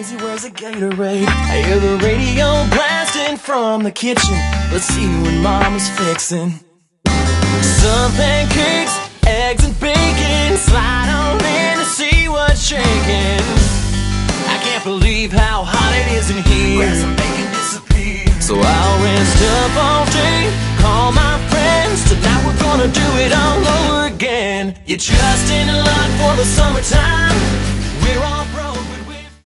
crazy, where's the Gatorade? I hear the radio blasting from the kitchen. Let's see what Mama's fixing. Some pancakes, eggs and bacon. Slide on in to see what's shaking. I can't believe how hot it is in here. Grab some bacon, disappear. So I'll rest up all day, call my friends. Tonight we're gonna do it all over again. You're just in line for the summertime.